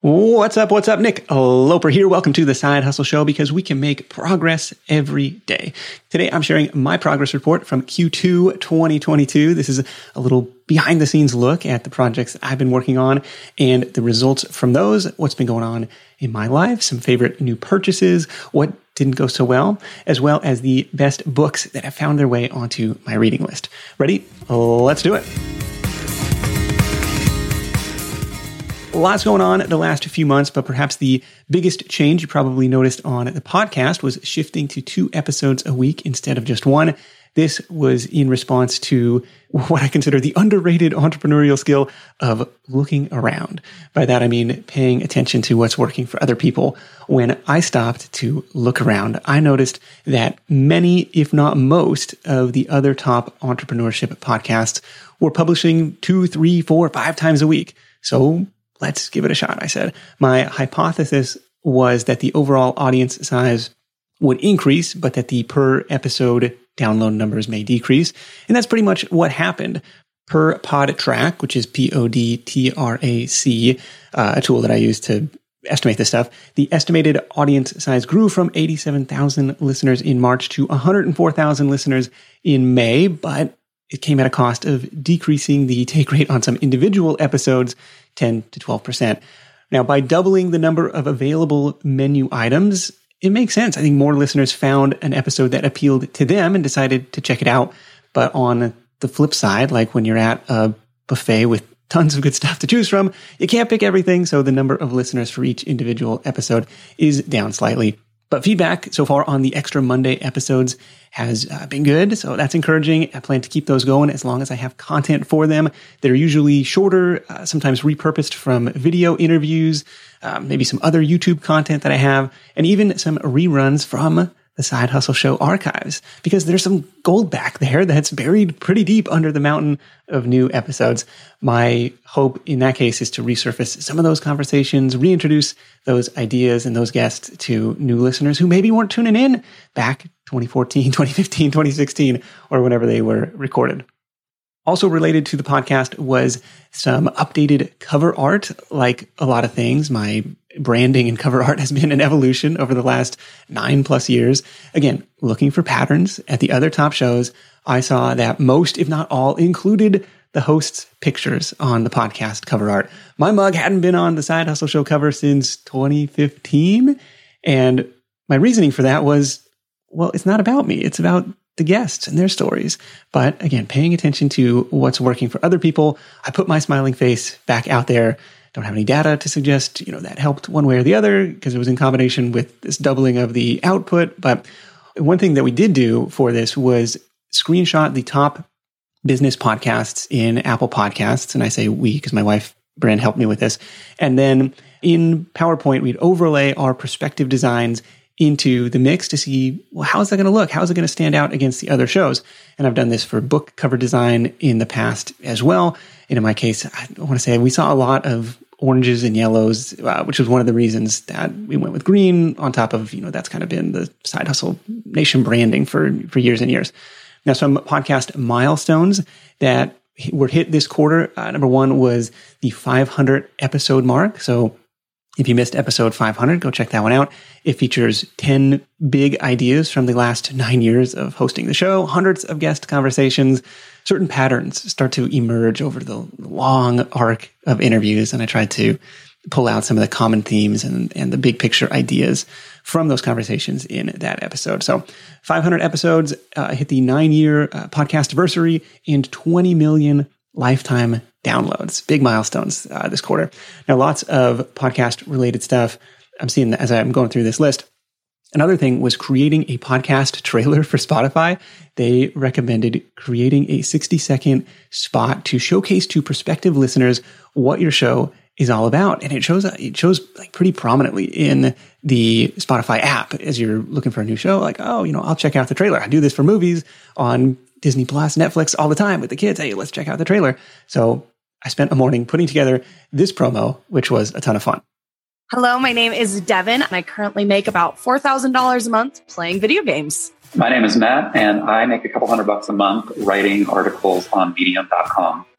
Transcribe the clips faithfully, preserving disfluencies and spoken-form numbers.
What's up? What's up? Nick Loper here. Welcome to the Side Hustle Show, because we can make progress every day. Today, I'm sharing my progress report from Q two twenty twenty-two. This is a little behind the scenes look at the projects I've been working on and the results from those, what's been going on in my life, some favorite new purchases, what didn't go so well, as well as the best books that have found their way onto my reading list. Ready? Let's do it. Lots going on the last few months, but perhaps the biggest change you probably noticed on the podcast was shifting to two episodes a week instead of just one. This was in response to what I consider the underrated entrepreneurial skill of looking around. By that, I mean paying attention to what's working for other people. When I stopped to look around, I noticed that many, if not most, of the other top entrepreneurship podcasts were publishing two, three, four, five times a week. So let's give it a shot, I said. My hypothesis was that the overall audience size would increase, but that the per episode download numbers may decrease. And that's pretty much what happened. Per pod track, which is P O D T R A C, uh, a tool that I use to estimate this stuff, the estimated audience size grew from eighty-seven thousand listeners in March to one hundred four thousand listeners in May, but it came at a cost of decreasing the take rate on some individual episodes ten to twelve percent. Now, by doubling the number of available menu items, it makes sense. I think more listeners found an episode that appealed to them and decided to check it out. But on the flip side, like when you're at a buffet with tons of good stuff to choose from, you can't pick everything. So the number of listeners for each individual episode is down slightly. But feedback so far on the Extra Monday episodes has uh, been good, so that's encouraging. I plan to keep those going as long as I have content for them. They're usually shorter, uh, sometimes repurposed from video interviews, um, maybe some other YouTube content that I have, and even some reruns from the Side Hustle Show archives, because there's some gold back there that's buried pretty deep under the mountain of new episodes. My hope in that case is to resurface some of those conversations, reintroduce those ideas and those guests to new listeners who maybe weren't tuning in back twenty fourteen, twenty fifteen, twenty sixteen, or whenever they were recorded. Also related to the podcast was some updated cover art. Like a lot of things, my branding and cover art has been an evolution over the last nine plus years. Again, looking for patterns at the other top shows, I saw that most, if not all, included the hosts' pictures on the podcast cover art. My mug hadn't been on the Side Hustle Show cover since twenty fifteen. And my reasoning for that was, well, it's not about me. It's about the guests and their stories. But again, paying attention to what's working for other people, I put my smiling face back out there. Don't have any data to suggest, you know, that helped one way or the other, because it was in combination with this doubling of the output. But one thing that we did do for this was screenshot the top business podcasts in Apple Podcasts. And I say we, because my wife, Bryn, helped me with this. And then in PowerPoint, we'd overlay our prospective designs into the mix to see, well, how's that going to look? How's it going to stand out against the other shows? And I've done this for book cover design in the past as well. And in my case, I want to say we saw a lot of oranges and yellows, uh, which was one of the reasons that we went with green on top of, you know, that's kind of been the Side Hustle Nation branding for, for years and years. Now, some podcast milestones that were hit this quarter. Uh, number one was the five hundred episode mark. So if you missed episode five hundred, go check that one out. It features ten big ideas from the last nine years of hosting the show, hundreds of guest conversations. Certain patterns start to emerge over the long arc of interviews, and I tried to pull out some of the common themes and, and the big picture ideas from those conversations in that episode. So five hundred episodes, uh, hit the nine-year uh, podcast anniversary, and twenty million lifetime downloads. Big milestones uh, this quarter. Now, lots of podcast-related stuff I'm seeing as I'm going through this list. Another thing was creating a podcast trailer for Spotify. They recommended creating a sixty-second spot to showcase to prospective listeners what your show is all about. And it shows it shows like pretty prominently in the Spotify app as you're looking for a new show. Like, oh, you know, I'll check out the trailer. I do this for movies on Disney Plus, Netflix all the time with the kids. Hey, let's check out the trailer. So I spent a morning putting together this promo, which was a ton of fun. Hello, my name is Devin, and I currently make about four thousand dollars a month playing video games. My name is Matt, and I make a couple hundred bucks a month writing articles on medium dot com.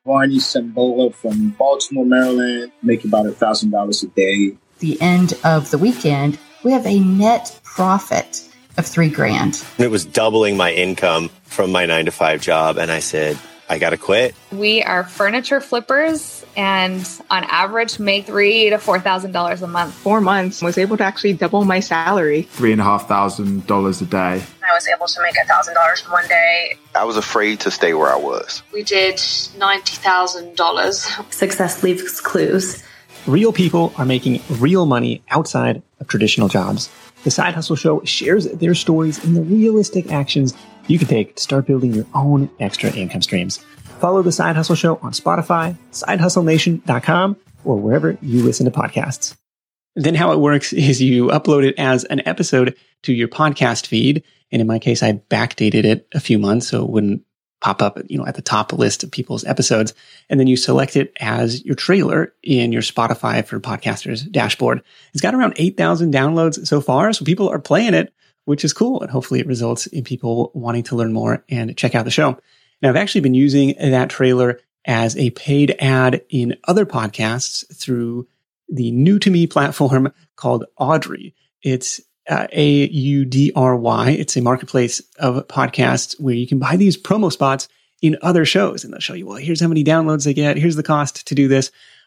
Barney Sembola from Baltimore, Maryland, make about one thousand dollars a day. The end of the weekend, we have a net profit of three grand. It was doubling my income from my nine to five job. And I said, I got to quit. We are furniture flippers and on average make three to four thousand dollars a month. Four months was able to actually double my salary. Three and a half thousand dollars a day. I was able to make a thousand dollars in one day. I was afraid to stay where I was. We did ninety thousand dollars. Success leaves clues. Real people are making real money outside of traditional jobs. The Side Hustle Show shares their stories and the realistic actions you can take to start building your own extra income streams. Follow The Side Hustle Show on Spotify, side hustle nation dot com, or wherever you listen to podcasts. Then how it works is you upload it as an episode to your podcast feed. And in my case, I backdated it a few months so it wouldn't pop up, you know, at the top list of people's episodes. And then you select it as your trailer in your Spotify for Podcasters dashboard. It's got around eight thousand downloads so far. So people are playing it, which is cool. And hopefully it results in people wanting to learn more and check out the show. Now, I've actually been using that trailer as a paid ad in other podcasts through the new to me platform called Audrey. It's uh, A U D R Y. It's a marketplace of podcasts where you can buy these promo spots in other shows. And they'll show you, well, here's how many downloads they get. Here's the cost to do this.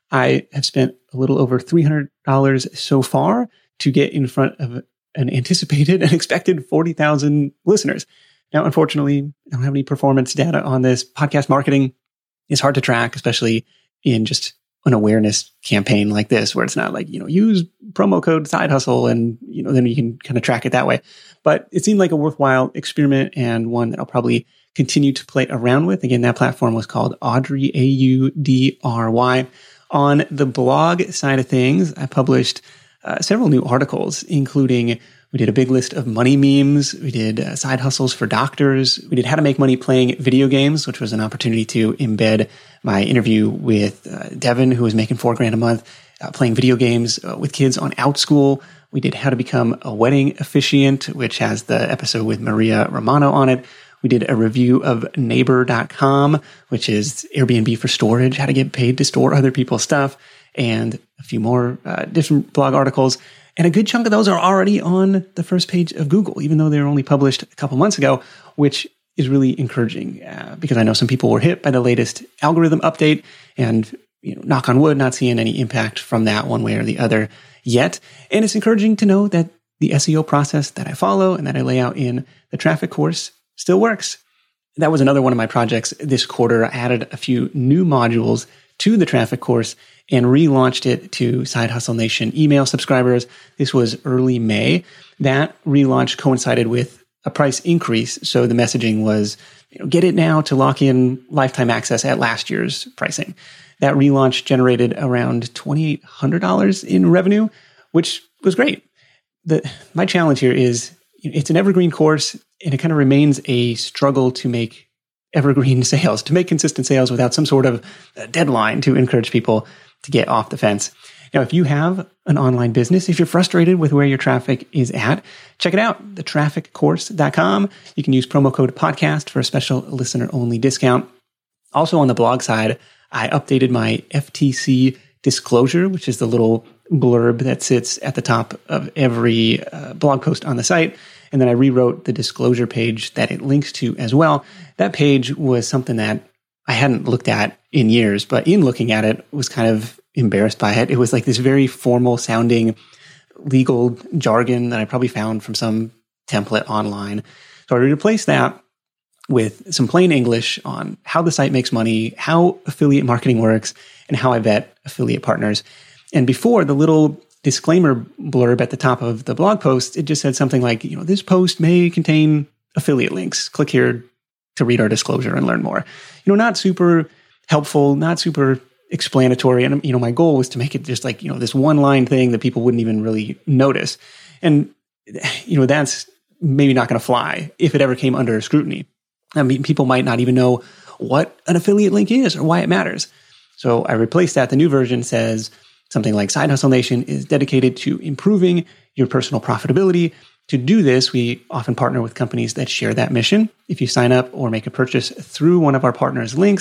I have spent a little over three hundred dollars so far to get in front of an anticipated and expected forty thousand listeners. Now, unfortunately, I don't have any performance data on this. Podcast marketing is hard to track, especially in just an awareness campaign like this, where it's not like, you know, use promo code Side Hustle and, you know, then you can kind of track it that way. But it seemed like a worthwhile experiment and one that I'll probably continue to play around with. Again, that platform was called Audrey, A U D R Y. On the blog side of things, I published uh, several new articles, including we did a big list of money memes. We did uh, side hustles for doctors. We did how to make money playing video games, which was an opportunity to embed my interview with uh, Devin, who was making four grand a month uh, playing video games uh, with kids on OutSchool. We did how to become a wedding officiant, which has the episode with Maria Romano on it. We did a review of neighbor dot com, which is Airbnb for storage, how to get paid to store other people's stuff, and a few more uh, different blog articles. And a good chunk of those are already on the first page of Google, even though they were only published a couple months ago, which is really encouraging uh, because I know some people were hit by the latest algorithm update and, you know, knock on wood, not seeing any impact from that one way or the other yet. And it's encouraging to know that the S E O process that I follow and that I lay out in the traffic course still works. That was another one of my projects this quarter. I added a few new modules to the traffic course and relaunched it to Side Hustle Nation email subscribers. This was early May. That relaunch coincided with a price increase. So the messaging was, you know, get it now to lock in lifetime access at last year's pricing. That relaunch generated around two thousand eight hundred dollars in revenue, which was great. The, my challenge here is, you know, it's an evergreen course and it kind of remains a struggle to make evergreen sales, to make consistent sales without some sort of deadline to encourage people to get off the fence. Now, if you have an online business, if you're frustrated with where your traffic is at, check it out, the traffic course dot com. You can use promo code podcast for a special listener-only discount. Also on the blog side, I updated my F T C disclosure, which is the little blurb that sits at the top of every uh, blog post on the site. And then I rewrote the disclosure page that it links to as well. That page was something that I hadn't looked at in years, but in looking at it, was kind of embarrassed by it. It was like this very formal sounding legal jargon that I probably found from some template online. So I replaced that with some plain English on how the site makes money, how affiliate marketing works, and how I vet affiliate partners. And before, the little disclaimer blurb at the top of the blog post, it just said something like, you know, this post may contain affiliate links. Click here to read our disclosure and learn more. You know, not super helpful, not super explanatory. And, you know, my goal was to make it just like, you know, this one line thing that people wouldn't even really notice. And, you know, that's maybe not going to fly if it ever came under scrutiny. I mean, people might not even know what an affiliate link is or why it matters. So I replaced that. The new version says something like Side Hustle Nation is dedicated to improving your personal profitability. To do this, we often partner with companies that share that mission. If you sign up or make a purchase through one of our partners' links,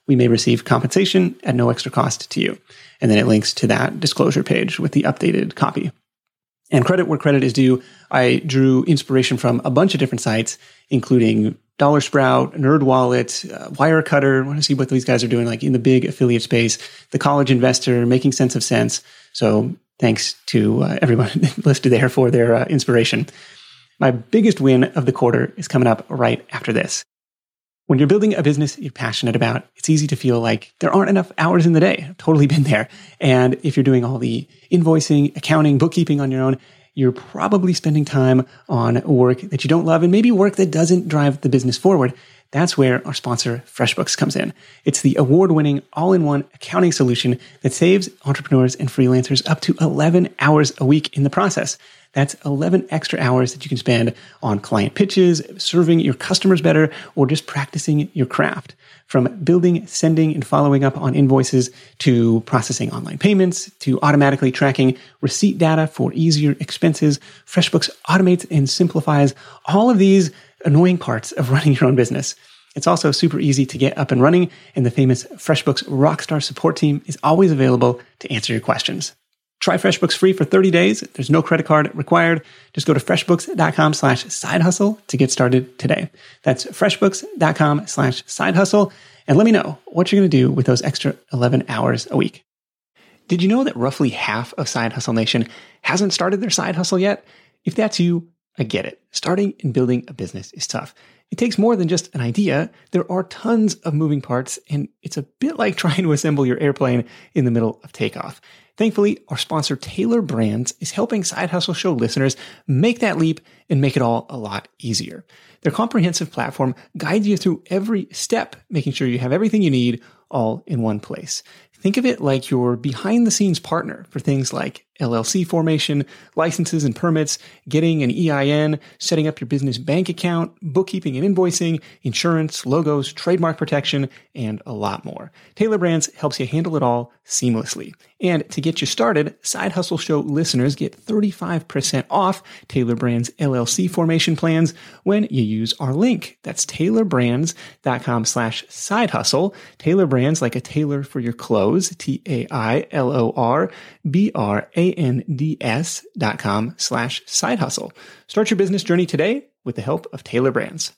we may receive compensation at no extra cost to you. And then it links to that disclosure page with the updated copy. And credit where credit is due, I drew inspiration from a bunch of different sites, including Dollar Sprout, NerdWallet, uh, Wirecutter. I want to see what these guys are doing like in the big affiliate space, The College Investor, Making Sense of Sense. So thanks to uh, everyone listed there for their uh, inspiration. My biggest win of the quarter is coming up right after this. When you're building a business you're passionate about, it's easy to feel like there aren't enough hours in the day. I've totally been there. And if you're doing all the invoicing, accounting, bookkeeping on your own, you're probably spending time on work that you don't love and maybe work that doesn't drive the business forward. That's where our sponsor, FreshBooks, comes in. It's the award-winning all-in-one accounting solution that saves entrepreneurs and freelancers up to eleven hours a week in the process. That's eleven extra hours that you can spend on client pitches, serving your customers better, or just practicing your craft. From building, sending, and following up on invoices to processing online payments to automatically tracking receipt data for easier expenses, FreshBooks automates and simplifies all of these annoying parts of running your own business. It's also super easy to get up and running, and the famous FreshBooks Rockstar support team is always available to answer your questions. Try FreshBooks free for thirty days. There's no credit card required. Just go to freshbooks.com slash side hustle to get started today. That's freshbooks.com slash side hustle. And let me know what you're going to do with those extra eleven hours a week. Did you know that roughly half of Side Hustle Nation hasn't started their side hustle yet? If that's you, I get it. Starting and building a business is tough. It takes more than just an idea. There are tons of moving parts, and it's a bit like trying to assemble your airplane in the middle of takeoff. Thankfully, our sponsor, Tailor Brands, is helping Side Hustle Show listeners make that leap and make it all a lot easier. Their comprehensive platform guides you through every step, making sure you have everything you need all in one place. Think of it like your behind-the-scenes partner for things like L L C formation, licenses and permits, getting an E I N, setting up your business bank account, bookkeeping and invoicing, insurance, logos, trademark protection, and a lot more. Tailor Brands helps you handle it all seamlessly. And to get you started, Side Hustle Show listeners get thirty-five percent off Tailor Brands L L C formation plans when you use our link. That's tailorbrands.com slash side hustle. Tailor Brands, like a tailor for your clothes, T A I L O R B R A N D S dot com slash side hustle. Start your business journey today with the help of Tailor Brands.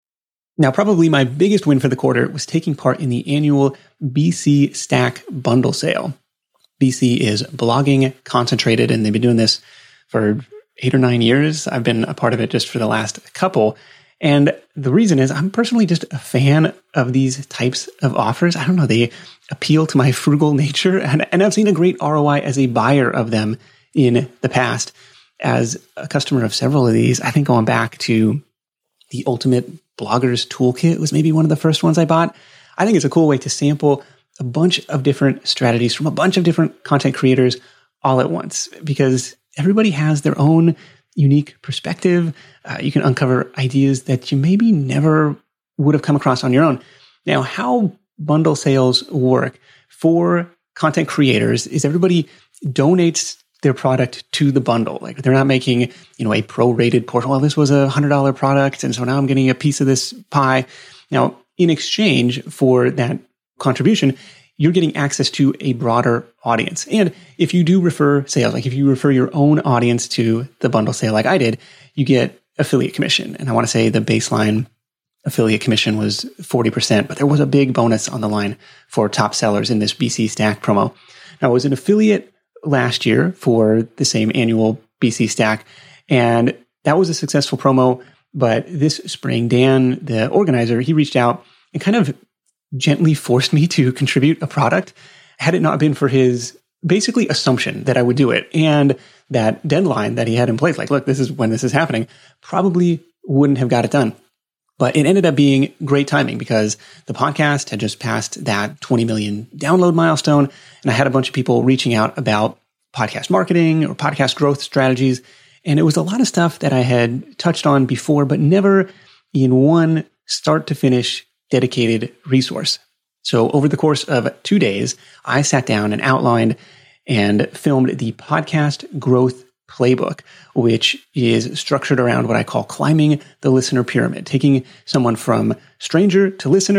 Now, probably my biggest win for the quarter was taking part in the annual B C Stack bundle sale. B C is blogging concentrated, and they've been doing this for eight or nine years. I've been a part of it just for the last couple. And the reason is I'm personally just a fan of these types of offers. I don't know, they appeal to my frugal nature, and, and I've seen a great R O I as a buyer of them in the past. As a customer of several of these, I think going back to the Ultimate Bloggers Toolkit was maybe one of the first ones I bought. I think it's a cool way to sample a bunch of different strategies from a bunch of different content creators all at once, because everybody has their own unique perspective. Uh, you can uncover ideas that you maybe never would have come across on your own. Now, how bundle sales work for content creators is everybody donates their product to the bundle. Like they're not making, you know, a prorated portion. Well, this was a one hundred dollars product, and so now I'm getting a piece of this pie. Now, in exchange for that contribution, you're getting access to a broader audience. And if you do refer sales, like if you refer your own audience to the bundle sale like I did, you get affiliate commission. And I want to say the baseline affiliate commission was forty percent, but there was a big bonus on the line for top sellers in this B C Stack promo. Now, I was an affiliate last year for the same annual B C Stack, and that was a successful promo. But this spring, Dan, the organizer, he reached out and kind of gently forced me to contribute a product. Had it not been for his basically assumption that I would do it and that deadline that he had in place, like, look, this is when this is happening, probably wouldn't have got it done. But it ended up being great timing because the podcast had just passed that twenty million download milestone. And I had a bunch of people reaching out about podcast marketing or podcast growth strategies. And it was a lot of stuff that I had touched on before, but never in one start to finish dedicated resource. So over the course of two days, I sat down and outlined and filmed the podcast growth playbook, which is structured around what I call climbing the listener pyramid, taking someone from stranger to listener,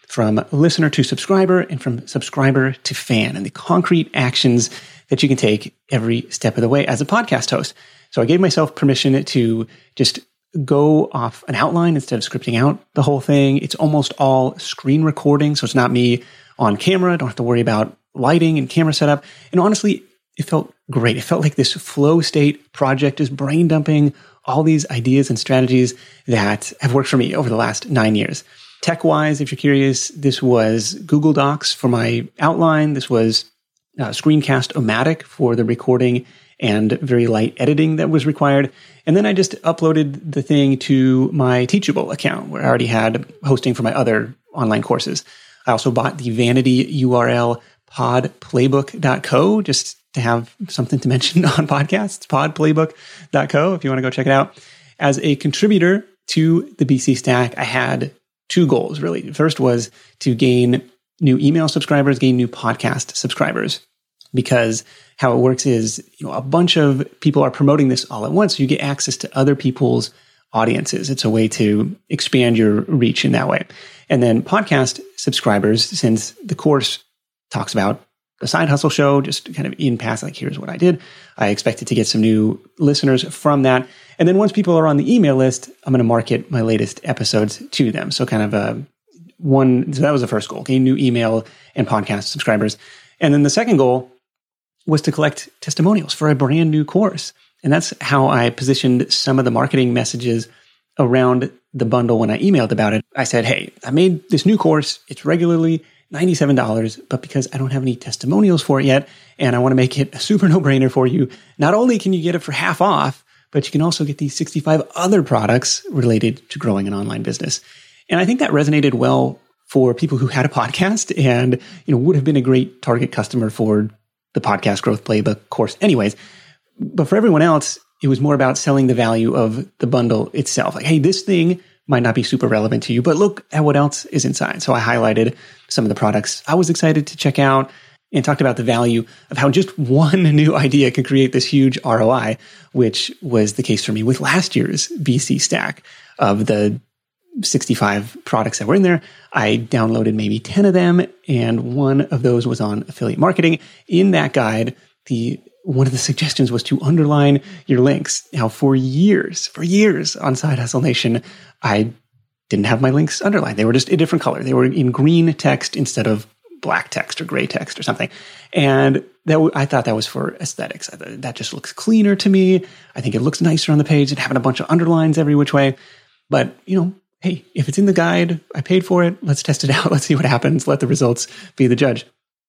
from listener to subscriber and from subscriber to fan, and the concrete actions that you can take every step of the way as a podcast host. So I gave myself permission to just go off an outline instead of scripting out the whole thing. It's almost all screen recording, so it's not me on camera. I don't have to worry about lighting and camera setup. And honestly, it felt great. It felt like this flow state project is brain dumping all these ideas and strategies that have worked for me over the last nine years. Tech-wise, if you're curious, this was Google Docs for my outline. This was uh, Screencast-O-Matic for the recording and very light editing that was required. And then I just uploaded the thing to my Teachable account where I already had hosting for my other online courses. I also bought the vanity U R L pod playbook dot co just to have something to mention on podcasts, pod playbook dot co if you want to go check it out. As a contributor to the B C Stack, I had two goals, really. The first was to gain new email subscribers, gain new podcast subscribers, because how it works is, you know, a bunch of people are promoting this all at once. So you get access to other people's audiences. It's a way to expand your reach in that way. And then podcast subscribers, since the course talks about the Side Hustle Show, just kind of in passing, like, here's what I did. I expected to get some new listeners from that. And then once people are on the email list, I'm going to market my latest episodes to them. So kind of a one, so that was the first goal, gain new email and podcast subscribers. And then the second goal was to collect testimonials for a brand new course. And that's how I positioned some of the marketing messages around the bundle when I emailed about it. I said, hey, I made this new course. It's regularly ninety-seven dollars, but because I don't have any testimonials for it yet, and I want to make it a super no-brainer for you, not only can you get it for half off, but you can also get these sixty-five other products related to growing an online business. And I think that resonated well for people who had a podcast and, you know, would have been a great target customer for the Podcast Growth Playbook course anyways. But for everyone else, it was more about selling the value of the bundle itself. Like, hey, this thing might not be super relevant to you, but look at what else is inside. So I highlighted some of the products I was excited to check out and talked about the value of how just one new idea can create this huge R O I, which was the case for me with last year's B C Stack. Of the sixty-five products that were in there, I downloaded maybe ten of them, and one of those was on affiliate marketing. In that guide, the one of the suggestions was to underline your links. Now, for years, for years on Side Hustle Nation, I didn't have my links underlined. They were just a different color. They were in green text instead of black text or gray text or something. And that w- I thought that was for aesthetics. I thought, that just looks cleaner to me. I think it looks nicer on the page than having a bunch of underlines every which way. But, you know, hey, if it's in the guide, I paid for it. Let's test it out. Let's see what happens. Let the results be the judge.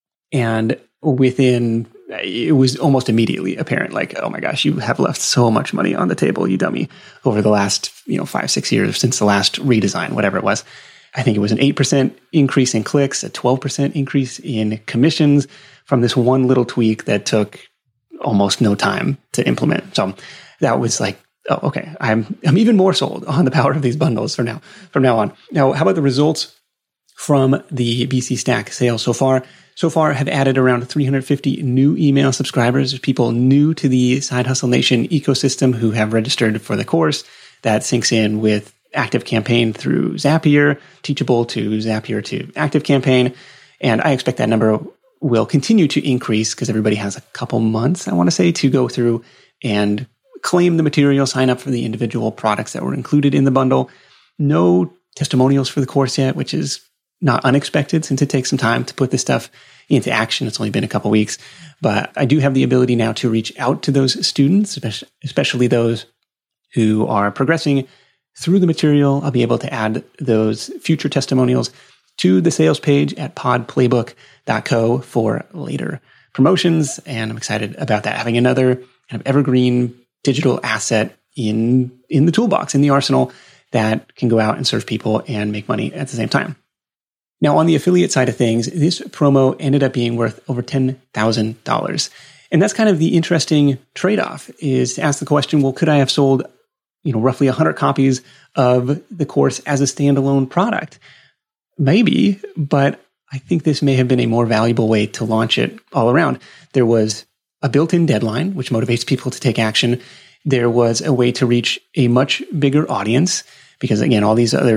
And within, it was almost immediately apparent, like, oh my gosh, you have left so much money on the table, you dummy, over the last, you know, five, six years since the last redesign, whatever it was. I think it was an eight percent increase in clicks, a twelve percent increase in commissions from this one little tweak that took almost no time to implement. So that was like, oh, okay, I'm I'm even more sold on the power of these bundles from now from now on. Now, how about the results from the B C Stack sales so far? So far, have added around three hundred fifty new email subscribers, people new to the Side Hustle Nation ecosystem who have registered for the course. That syncs in with ActiveCampaign through Zapier, Teachable to Zapier to ActiveCampaign. And I expect that number will continue to increase because everybody has a couple months, I want to say, to go through and claim the material, sign up for the individual products that were included in the bundle. No testimonials for the course yet, which is not unexpected since it takes some time to put this stuff into action. It's only been a couple weeks, but I do have the ability now to reach out to those students, especially those who are progressing through the material. I'll be able to add those future testimonials to the sales page at pod playbook dot co for later promotions. And I'm excited about that. Having another kind of evergreen digital asset in, in the toolbox, in the arsenal that can go out and serve people and make money at the same time. Now, on the affiliate side of things, this promo ended up being worth over ten thousand dollars. And that's kind of the interesting trade-off, is to ask the question, well, could I have sold, you know, roughly one hundred copies of the course as a standalone product? Maybe, but I think this may have been a more valuable way to launch it all around. There was a built-in deadline, which motivates people to take action. There was a way to reach a much bigger audience because, again, all these other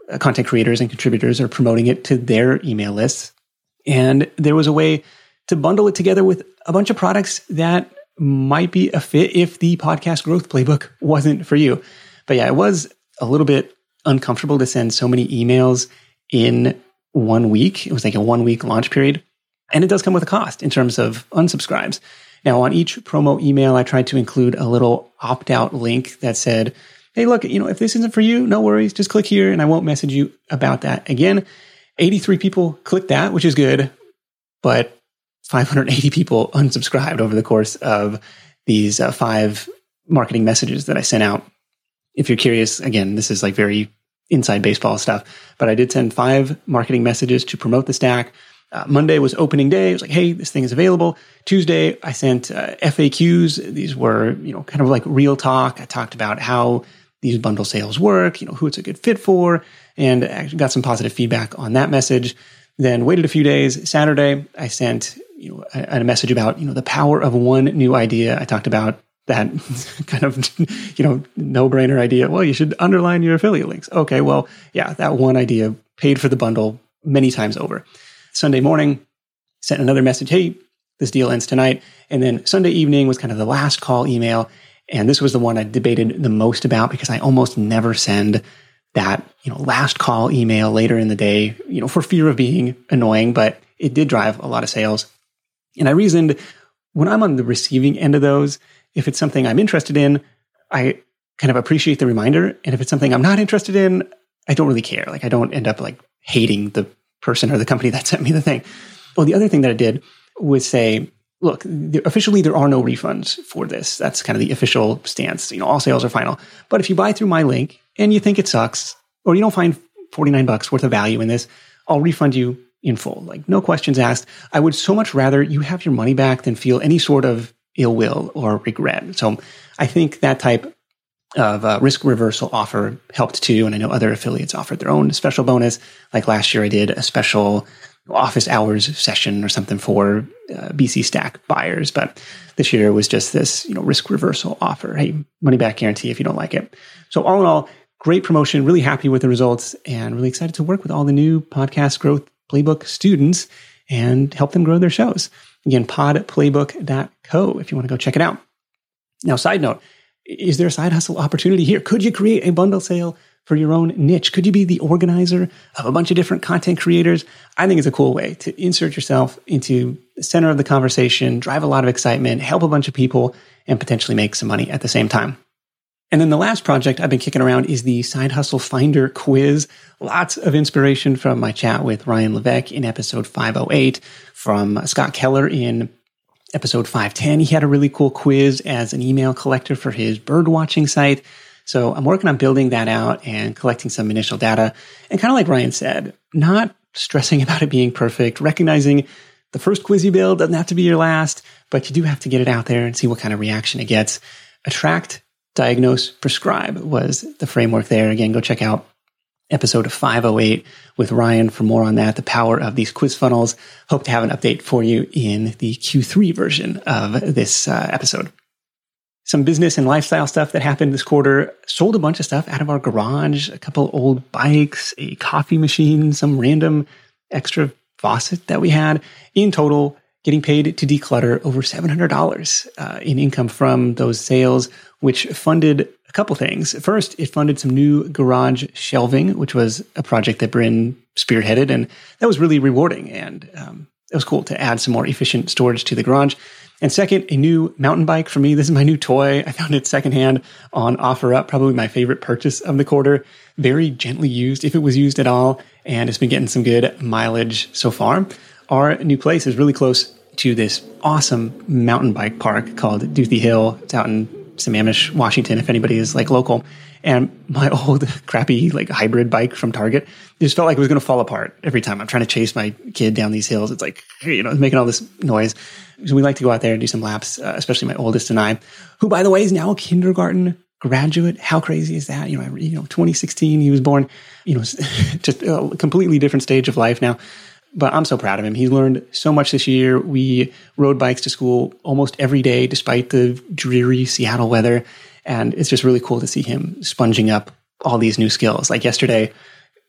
content creators and contributors are promoting it to their email lists. And there was a way to bundle it together with a bunch of products that might be a fit if the podcast growth playbook wasn't for you. But yeah, it was a little bit uncomfortable to send so many emails in one week. It was like a one week launch period. And it does come with a cost in terms of unsubscribes. Now, on each promo email, I tried to include a little opt-out link that said, hey, look, you know, if this isn't for you, no worries, just click here and I won't message you about that again. eighty-three people clicked that, which is good, but five hundred eighty people unsubscribed over the course of these uh, five marketing messages that I sent out. If you're curious, again, this is like very inside baseball stuff, but I did send five marketing messages to promote the stack. Uh, Monday was opening day. It was like, hey, this thing is available. Tuesday, I sent uh, F A Qs. These were, you know, kind of like real talk. I talked about how these bundle sales work, you know, who it's a good fit for, and I got some positive feedback on that message. Then waited a few days. Saturday, I sent, you know, a, a message about, you know, the power of one new idea. I talked about that kind of, you know, no-brainer idea. Well, you should underline your affiliate links. Okay, well, yeah, that one idea paid for the bundle many times over. Sunday morning, sent another message, hey, this deal ends tonight. And then Sunday evening was kind of the last call email. And this was the one I debated the most about because I almost never send that, you know, last call email later in the day, you know, for fear of being annoying, but it did drive a lot of sales. And I reasoned when I'm on the receiving end of those, if it's something I'm interested in, I kind of appreciate the reminder. And if it's something I'm not interested in, I don't really care. Like I don't end up like hating the person or the company that sent me the thing. Well, the other thing that I did was say, look, officially there are no refunds for this. That's kind of the official stance. You know, all sales are final. But if you buy through my link and you think it sucks, or you don't find forty-nine bucks worth of value in this, I'll refund you in full. Like no questions asked. I would so much rather you have your money back than feel any sort of ill will or regret. So I think that type of uh, risk reversal offer helped too. And I know other affiliates offered their own special bonus. Like last year I did a special office hours session or something for uh, B C Stack buyers. But this year was just this, you know, risk reversal offer. Hey, money back guarantee if you don't like it. So all in all, great promotion, really happy with the results and really excited to work with all the new Podcast Growth Playbook students and help them grow their shows. Again, pod playbook dot co if you want to go check it out. Now, side note, is there a side hustle opportunity here? Could you create a bundle sale for your own niche? Could you be the organizer of a bunch of different content creators? I think it's a cool way to insert yourself into the center of the conversation, drive a lot of excitement, help a bunch of people, and potentially make some money at the same time. And then the last project I've been kicking around is the Side Hustle Finder quiz. Lots of inspiration from my chat with Ryan Levesque in episode five oh eight, from Scott Keller in episode five ten. He had a really cool quiz as an email collector for his bird watching site. So I'm working on building that out and collecting some initial data. And kind of like Ryan said, not stressing about it being perfect, recognizing the first quiz you build doesn't have to be your last, but you do have to get it out there and see what kind of reaction it gets. Attract, diagnose, prescribe was the framework there. Again, go check out episode five oh eight with Ryan for more on that, the power of these quiz funnels. Hope to have an update for you in the Q three version of this uh, episode. Some business and lifestyle stuff that happened this quarter. Sold a bunch of stuff out of our garage, a couple old bikes, a coffee machine, some random extra faucet that we had. In total, getting paid to declutter over seven hundred dollars uh, in income from those sales, which funded a couple things. First, it funded some new garage shelving, which was a project that Bryn spearheaded, and that was really rewarding. And um, it was cool to add some more efficient storage to the garage. And second, a new mountain bike for me. This is my new toy. I found it secondhand on OfferUp, probably my favorite purchase of the quarter. Very gently used, if it was used at all, and it's been getting some good mileage so far. Our new place is really close to this awesome mountain bike park called Duthie Hill. It's out in Sammamish, Washington, if anybody is like local. And my old crappy like hybrid bike from Target just felt like it was going to fall apart every time I'm trying to chase my kid down these hills. It's like, you know, making all this noise. So we like to go out there and do some laps, uh, especially my oldest and I, who, by the way, is now a kindergarten graduate. How crazy is that? You know, I, you know, twenty sixteen, he was born, you know, just a completely different stage of life now. But I'm so proud of him. He's learned so much this year. We rode bikes to school almost every day, despite the dreary Seattle weather. And it's just really cool to see him sponging up all these new skills. Like yesterday,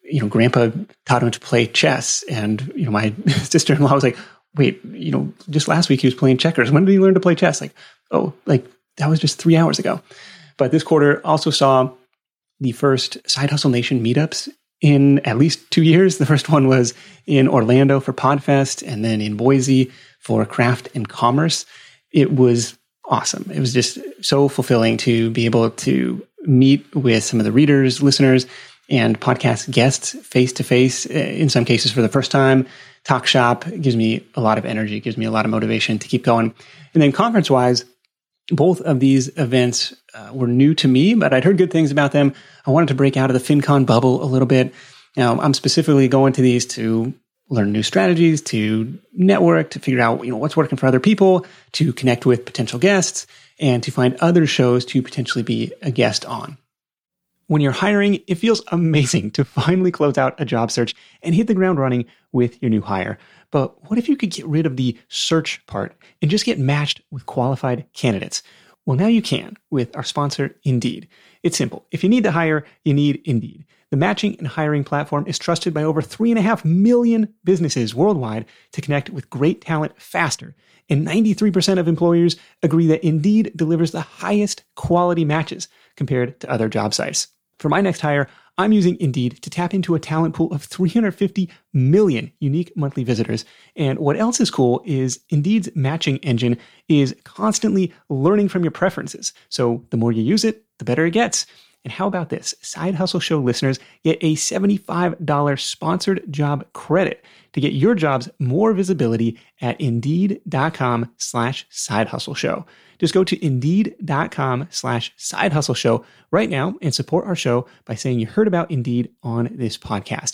you know, grandpa taught him to play chess. And, you know, my sister-in-law was like, wait, you know, just last week he was playing checkers. When did he learn to play chess? Like, oh, like that was just three hours ago. But this quarter also saw the first Side Hustle Nation meetups in at least two years. The first one was in Orlando for PodFest and then in Boise for Craft and Commerce. It was awesome. It was just so fulfilling to be able to meet with some of the readers, listeners, and podcast guests face to face, in some cases for the first time. Talk shop gives me a lot of energy, gives me a lot of motivation to keep going. And then conference wise, both of these events uh, were new to me, but I'd heard good things about them. I wanted to break out of the FinCon bubble a little bit. Now, I'm specifically going to these to learn new strategies, to network, to figure out, you know, what's working for other people, to connect with potential guests, and to find other shows to potentially be a guest on. When you're hiring, it feels amazing to finally close out a job search and hit the ground running with your new hire. But what if you could get rid of the search part and just get matched with qualified candidates? Well, now you can with our sponsor, Indeed. It's simple. If you need to hire, you need Indeed. The matching and hiring platform is trusted by over three and a half million businesses worldwide to connect with great talent faster. And ninety-three percent of employers agree that Indeed delivers the highest quality matches compared to other job sites. For my next hire, I'm using Indeed to tap into a talent pool of three hundred fifty million unique monthly visitors. And what else is cool is Indeed's matching engine is constantly learning from your preferences. So the more you use it, the better it gets. And how about this? Side Hustle Show listeners get a seventy-five dollars sponsored job credit to get your jobs more visibility at Indeed.com slash Side Hustle Show. Just go to Indeed.com slash Side Hustle Show right now and support our show by saying you heard about Indeed on this podcast.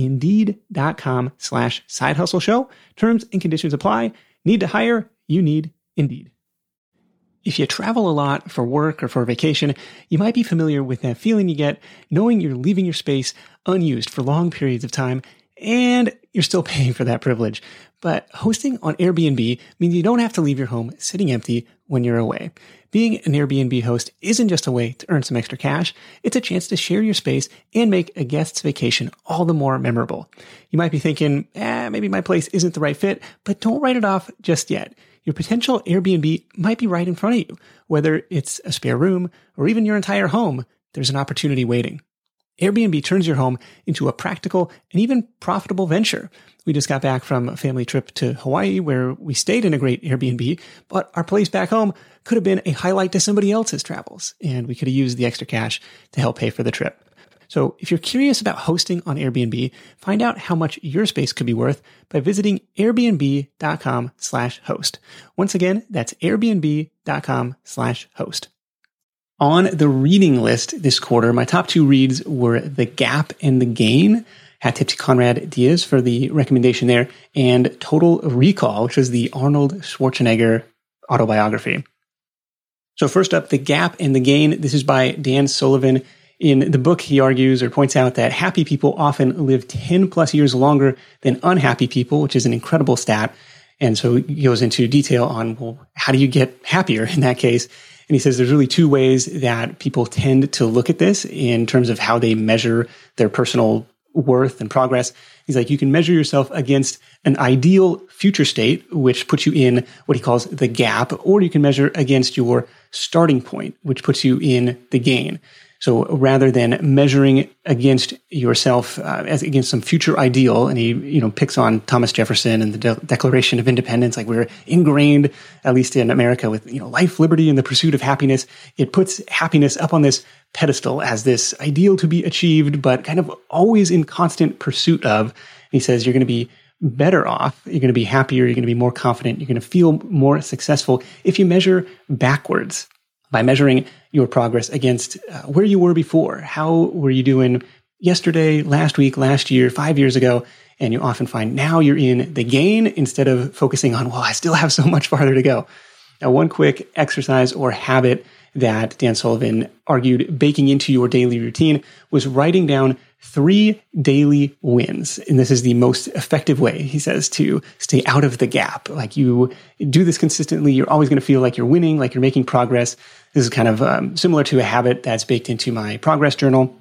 Indeed.com slash Side Hustle Show. Terms and conditions apply. Need to hire? You need Indeed. If you travel a lot for work or for vacation, you might be familiar with that feeling you get knowing you're leaving your space unused for long periods of time and you're still paying for that privilege. But hosting on Airbnb means you don't have to leave your home sitting empty when you're away. Being an Airbnb host isn't just a way to earn some extra cash. It's a chance to share your space and make a guest's vacation all the more memorable. You might be thinking, eh, maybe my place isn't the right fit, but don't write it off just yet. Your potential Airbnb might be right in front of you. Whether it's a spare room or even your entire home, there's an opportunity waiting. Airbnb turns your home into a practical and even profitable venture. We just got back from a family trip to Hawaii where we stayed in a great Airbnb, but our place back home could have been a highlight to somebody else's travels, and we could have used the extra cash to help pay for the trip. So if you're curious about hosting on Airbnb, find out how much your space could be worth by visiting airbnb.com slash host. Once again, that's airbnb.com slash host. On the reading list this quarter, my top two reads were The Gap and the Gain. Hat tip to Conrad Diaz for the recommendation there, and Total Recall, which was the Arnold Schwarzenegger autobiography. So first up, The Gap and the Gain. This is by Dan Sullivan. In the book, he argues or points out that happy people often live ten plus years longer than unhappy people, which is an incredible stat. And so he goes into detail on, well, how do you get happier in that case? And he says there's really two ways that people tend to look at this in terms of how they measure their personal worth and progress. He's like, you can measure yourself against an ideal future state, which puts you in what he calls the gap, or you can measure against your starting point, which puts you in the gain. So rather than measuring against yourself uh, as against some future ideal, and he, you know, picks on Thomas Jefferson and the De- Declaration of Independence, like we're ingrained, at least in America, with, you know, life, liberty, and the pursuit of happiness. It puts happiness up on this pedestal as this ideal to be achieved, but kind of always in constant pursuit of. And he says you're going to be better off, you're going to be happier, you're going to be more confident, you're going to feel more successful if you measure backwards, by measuring your progress against uh, where you were before. How were you doing yesterday, last week, last year, five years ago? And you often find now you're in the gain instead of focusing on, well, I still have so much farther to go. Now, one quick exercise or habit that Dan Sullivan argued baking into your daily routine was writing down three daily wins. And this is the most effective way, he says, to stay out of the gap. Like you do this consistently, you're always going to feel like you're winning, like you're making progress. This is kind of um, similar to a habit that's baked into my progress journal.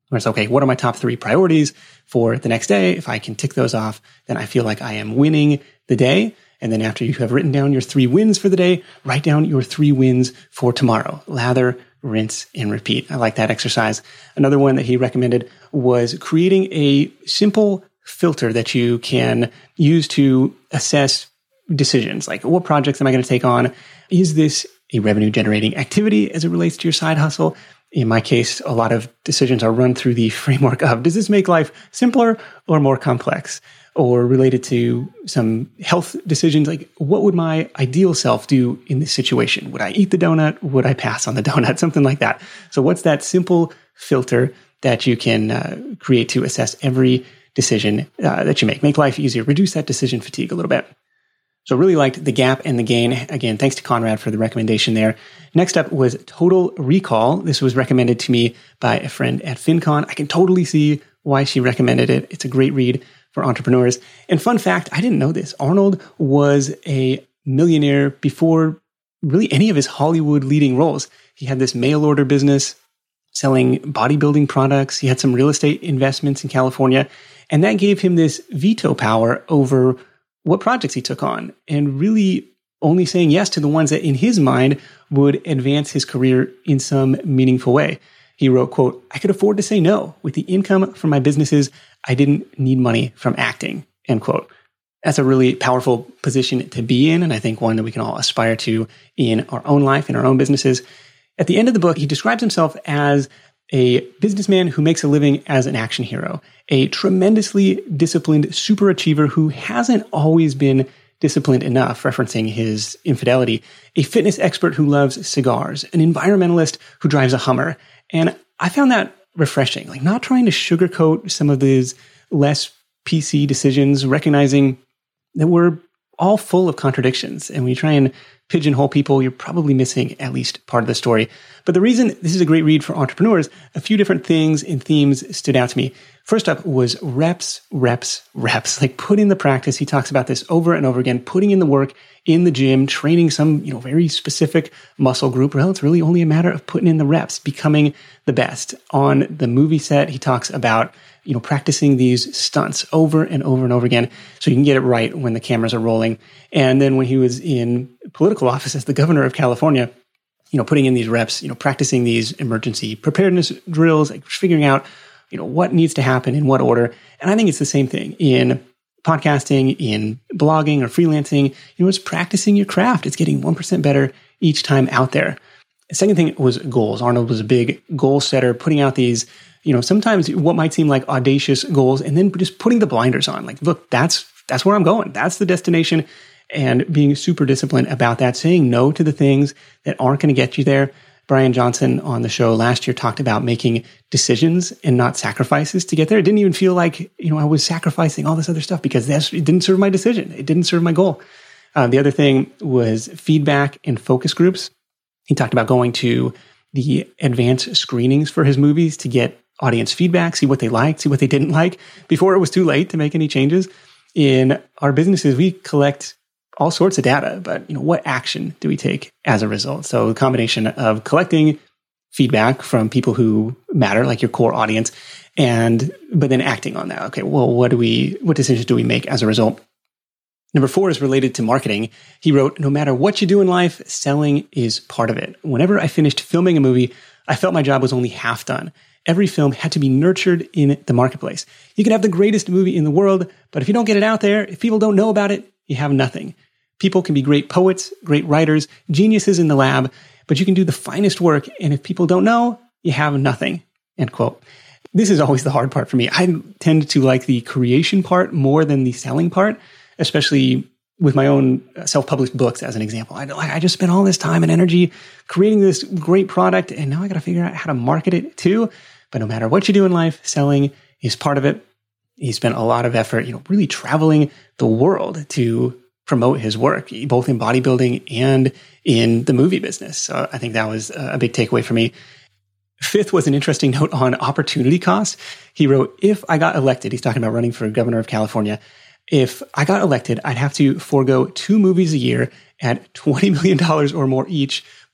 where it's, okay, what are my top three priorities for the next day? If I can tick those off, then I feel like I am winning the day. And then after you have written down your three wins for the day, write down your three wins for tomorrow. Lather, rinse, and repeat. I like that exercise. Another one that he recommended was creating a simple filter that you can use to assess decisions. Like, what projects am I going to take on? Is this a revenue generating activity as it relates to your side hustle? In my case, a lot of decisions are run through the framework of, does this make life simpler or more complex? Or related to some health decisions, like, what would my ideal self do in this situation? Would I eat the donut? Would I pass on the donut? Something like that. So what's that simple filter that you can uh, create to assess every decision uh, that you make? Make life easier, reduce that decision fatigue a little bit. So really liked The Gap and The Gain. Again, thanks to Conrad for the recommendation there. Next up was Total Recall. This was recommended to me by a friend at FinCon. I can totally see why she recommended it. It's a great read for entrepreneurs. And fun fact, I didn't know this. Arnold was a millionaire before really any of his Hollywood leading roles. He had this mail order business selling bodybuilding products. He had some real estate investments in California. And that gave him this veto power over what projects he took on, and really only saying yes to the ones that in his mind would advance his career in some meaningful way. He wrote, quote, "I could afford to say no. With the income from my businesses, I didn't need money from acting," end quote. That's a really powerful position to be in, and I think one that we can all aspire to in our own life, in our own businesses. At the end of the book, he describes himself as a businessman who makes a living as an action hero, a tremendously disciplined superachiever who hasn't always been disciplined enough, referencing his infidelity, a fitness expert who loves cigars, an environmentalist who drives a Hummer. And I found that refreshing, like not trying to sugarcoat some of these less P C decisions, recognizing that we're all full of contradictions. And when you try and pigeonhole people, you're probably missing at least part of the story. But the reason this is a great read for entrepreneurs, a few different things and themes stood out to me. First up was reps, reps, reps. Like, put in the practice. He talks about this over and over again, putting in the work in the gym, training some, you know, very specific muscle group. Well, it's really only a matter of putting in the reps, becoming the best. On the movie set, he talks about, you know, practicing these stunts over and over and over again so you can get it right when the cameras are rolling. And then when he was in political office as the governor of California, you know, putting in these reps, you know, practicing these emergency preparedness drills, like figuring out, you know, what needs to happen in what order. And I think it's the same thing in podcasting, in blogging or freelancing. You know, it's practicing your craft. It's getting one percent better each time out there. The second thing was goals. Arnold was a big goal setter, putting out these, you know, sometimes what might seem like audacious goals, and then just putting the blinders on. Like, look, that's that's where I'm going. That's the destination. And being super disciplined about that, saying no to the things that aren't going to get you there. Brian Johnson on the show last year talked about making decisions and not sacrifices to get there. It didn't even feel like, you know, I was sacrificing all this other stuff because that's, it didn't serve my decision. It didn't serve my goal. Uh, the other thing was feedback and focus groups. He talked about going to the advanced screenings for his movies to get audience feedback, see what they liked, see what they didn't like before it was too late to make any changes. In our businesses, we collect all sorts of data, but, you know, what action do we take as a result? So a combination of collecting feedback from people who matter, like your core audience, and but then acting on that. Okay, well, what do we, what decisions do we make as a result? Number four is related to marketing. He wrote, "No matter what you do in life, selling is part of it. Whenever I finished filming a movie, I felt my job was only half done. Every film had to be nurtured in the marketplace. You can have the greatest movie in the world, but if you don't get it out there, if people don't know about it, you have nothing. People can be great poets, great writers, geniuses in the lab, but you can do the finest work, and if people don't know, you have nothing," end quote. This is always the hard part for me. I tend to like the creation part more than the selling part, especially with my own self-published books as an example. I, I just spent all this time and energy creating this great product, and now I got to figure out how to market it too. But no matter what you do in life, selling is part of it. He spent a lot of effort, you know, really traveling the world to promote his work, both in bodybuilding and in the movie business. So I think that was a big takeaway for me. Fifth was an interesting note on opportunity cost. He wrote, "If I got elected," he's talking about running for governor of California, "if I got elected, I'd have to forego two movies a year at twenty million dollars or more each,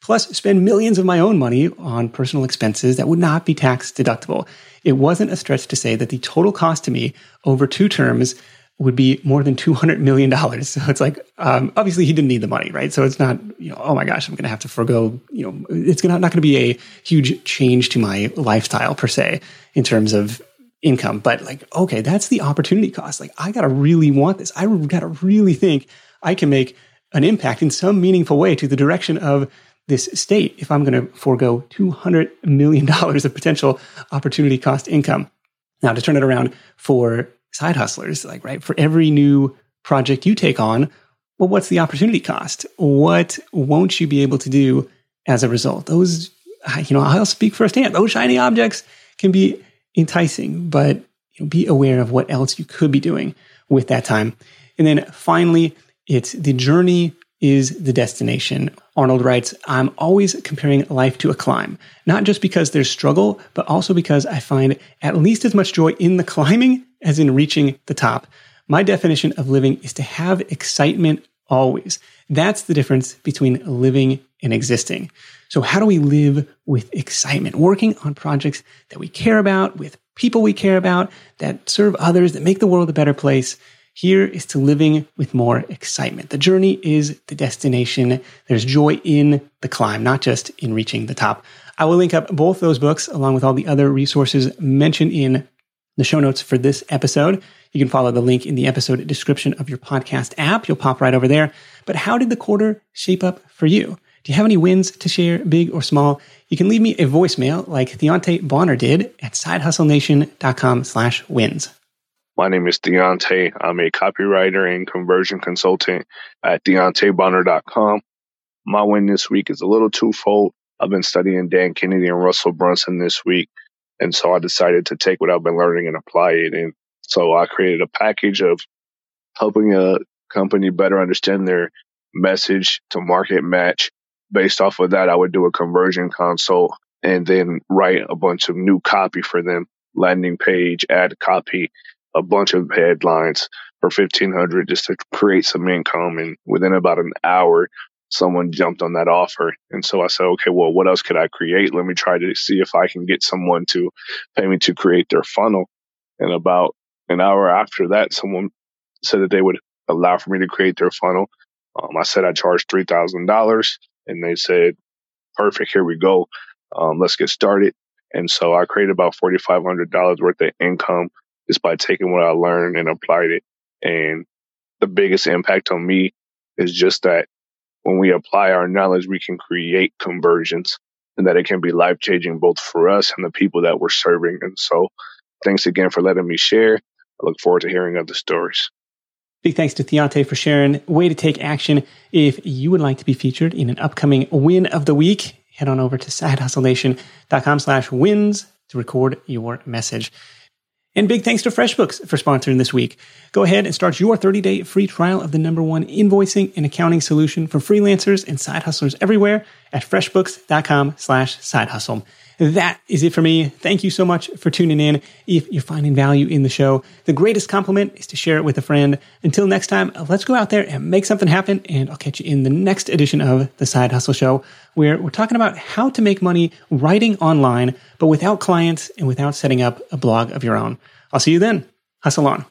plus spend millions of my own money on personal expenses that would not be tax deductible. It wasn't a stretch to say that the total cost to me over two terms would be more than two hundred million dollars. So it's like, um, obviously he didn't need the money, right? So it's not, you know, oh my gosh, I'm going to have to forego, you know, it's gonna, not going to be a huge change to my lifestyle per se in terms of income. But like, okay, that's the opportunity cost. Like, I got to really want this. I got to really think I can make an impact in some meaningful way to the direction of this state if I'm going to forego two hundred million dollars of potential opportunity cost income. Now, to turn it around for side hustlers, like, right, for every new project you take on, well, what's the opportunity cost? What won't you be able to do as a result? Those, you know, I'll speak firsthand. Those shiny objects can be enticing, but you know, be aware of what else you could be doing with that time. And then finally, it's the journey is the destination. Arnold writes, I'm always comparing life to a climb, not just because there's struggle, but also because I find at least as much joy in the climbing as in reaching the top. My definition of living is to have excitement always. That's the difference between living and existing. So how do we live with excitement? Working on projects that we care about, with people we care about, that serve others, that make the world a better place. Here is to living with more excitement. The journey is the destination. There's joy in the climb, not just in reaching the top. I will link up both those books along with all the other resources mentioned in the show notes for this episode. You can follow the link in the episode description of your podcast app. You'll pop right over there. But how did the quarter shape up for you? Do you have any wins to share, big or small? You can leave me a voicemail like Deontay Bonner did at sidehustlenation.com slash wins. My name is Deontay. I'm a copywriter and conversion consultant at deontay bonner dot com. My win this week is a little twofold. I've been studying Dan Kennedy and Russell Brunson this week. And so I decided to take what I've been learning and apply it. And so I created a package of helping a company better understand their message to market match. Based off of that, I would do a conversion consult and then write a bunch of new copy for them, landing page, ad copy, a bunch of headlines for fifteen hundred dollars just to create some income. And within about an hour, someone jumped on that offer. And so I said, okay, well, what else could I create? Let me try to see if I can get someone to pay me to create their funnel. And about an hour after that, someone said that they would allow for me to create their funnel. Um, I said I charged three thousand dollars and they said, perfect, here we go. Um, let's get started. And so I created about four thousand five hundred dollars worth of income just by taking what I learned and applied it. And the biggest impact on me is just that when we apply our knowledge, we can create conversions and that it can be life-changing both for us and the people that we're serving. And so thanks again for letting me share. I look forward to hearing other stories. Big thanks to Deontay for sharing. Way to take action. If you would like to be featured in an upcoming win of the week, head on over to sidehustlenation.com slash wins to record your message. And big thanks to FreshBooks for sponsoring this week. Go ahead and start your thirty-day free trial of the number one invoicing and accounting solution for freelancers and side hustlers everywhere at freshbooks.com slash side hustle. That is it for me. Thank you so much for tuning in. If you're finding value in the show, the greatest compliment is to share it with a friend. Until next time, let's go out there and make something happen. And I'll catch you in the next edition of The Side Hustle Show, where we're talking about how to make money writing online, but without clients and without setting up a blog of your own. I'll see you then. Hustle on.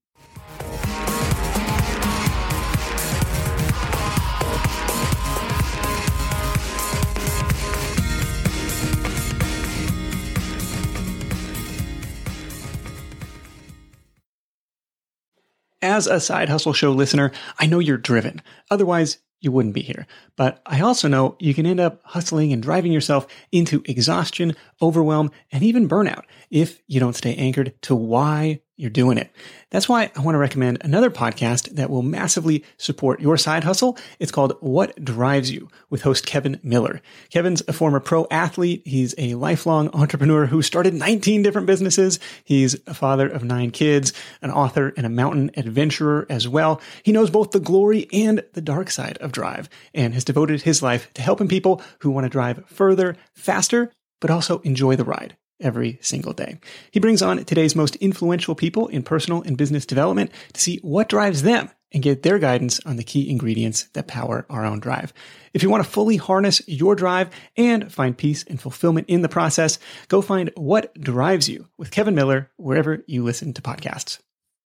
As a Side Hustle Show listener, I know you're driven. Otherwise, you wouldn't be here. But I also know you can end up hustling and driving yourself into exhaustion, overwhelm, and even burnout if you don't stay anchored to why you're doing it. That's why I want to recommend another podcast that will massively support your side hustle. It's called What Drives You with host Kevin Miller. Kevin's a former pro athlete. He's a lifelong entrepreneur who started nineteen different businesses. He's a father of nine kids, an author and a mountain adventurer as well. He knows both the glory and the dark side of drive and has devoted his life to helping people who want to drive further, faster, but also enjoy the ride every single day. He brings on today's most influential people in personal and business development to see what drives them and get their guidance on the key ingredients that power our own drive. If you want to fully harness your drive and find peace and fulfillment in the process, go find What Drives You with Kevin Miller wherever you listen to podcasts.